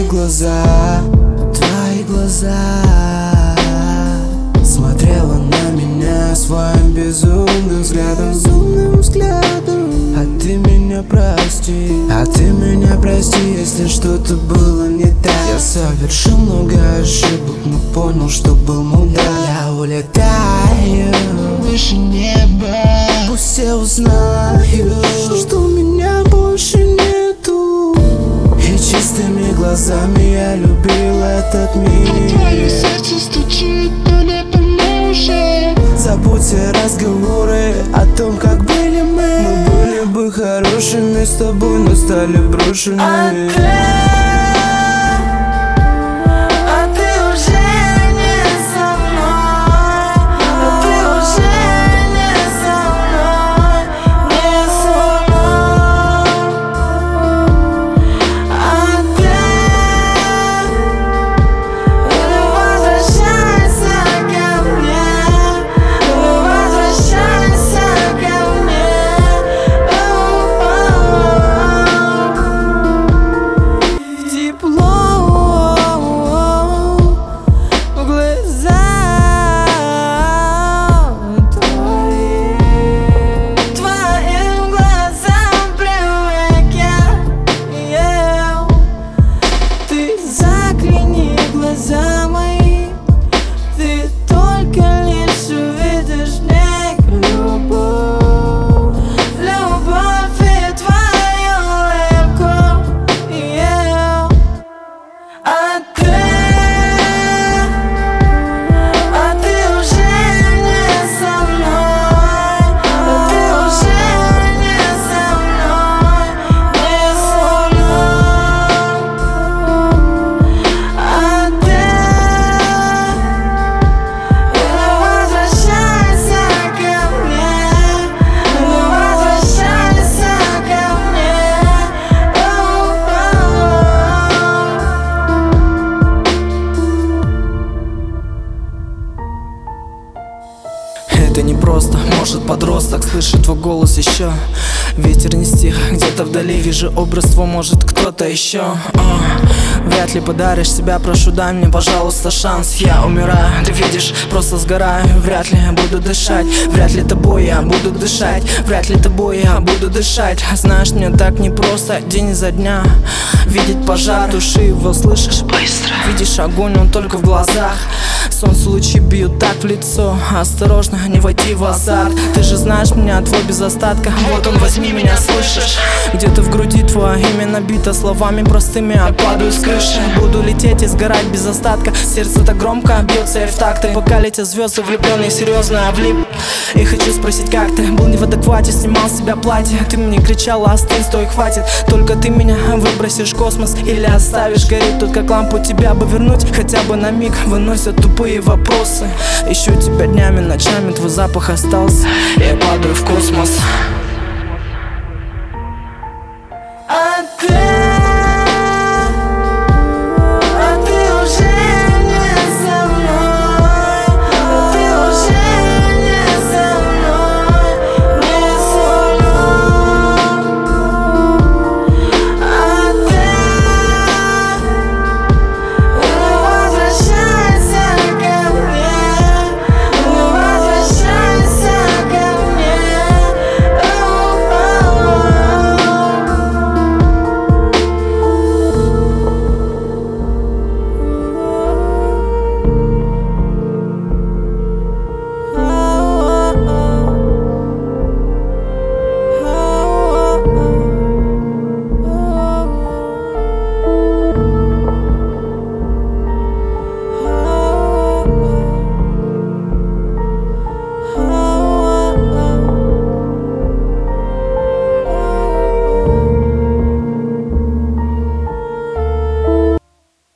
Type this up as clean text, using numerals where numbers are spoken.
глаза, твои глаза. Смотрела на меня своим безумным взглядом, А ты меня прости, если что-то было не так. Я совершил много ошибок, но понял, что был мудак. Я улетаю выше неба, пусть все узнают, что меня больше нету. И чистыми глазами я любил этот мир. Твое сердце стучит, но не поможет. Забудь все разговоры о том, как были мы. Мы были бы хорошими с тобой, но стали брошенными. Глаза мои, ты только лишь увидишь в них любовь, любовь и твою улыбку, а ты уже не со мной, ты уже не со мной, не со Это не просто, может подросток слышит твой голос еще. Ветер не стих, где-то вдали вижу образ твой, может кто-то еще. Вряд ли подаришь себя, прошу, дай мне, пожалуйста, шанс. Я умираю, ты видишь, просто сгораю. Вряд ли я буду дышать, вряд ли тобой я буду дышать, вряд ли тобой я буду дышать. Знаешь, мне так непросто день изо дня видеть пожар души, его слышишь? Быстро. Видишь огонь, он только в глазах. Солнце лучи бьют так в лицо. Осторожно, не войти в азарт. Ты же знаешь меня, твой без остатка. Вот он, возьми меня, слышишь? Где-то в груди твое имя набито словами простыми. Я падаю с крыши, буду лететь и сгорать без остатка. Сердце так громко бьется и в такты. Пока летят звезды, влюбленный, серьезно я влип. И хочу спросить, как ты? Был не в адеквате, снимал с себя платье. Ты мне кричала, остынь, стой, хватит. Только ты меня выбросишь в космос или оставишь гореть тут, как лампу тебя бы вернуть. Хотя бы на миг выносят тупые вопросы. Ищу тебя днями, ночами, твой запах остался. Я падаю в космос.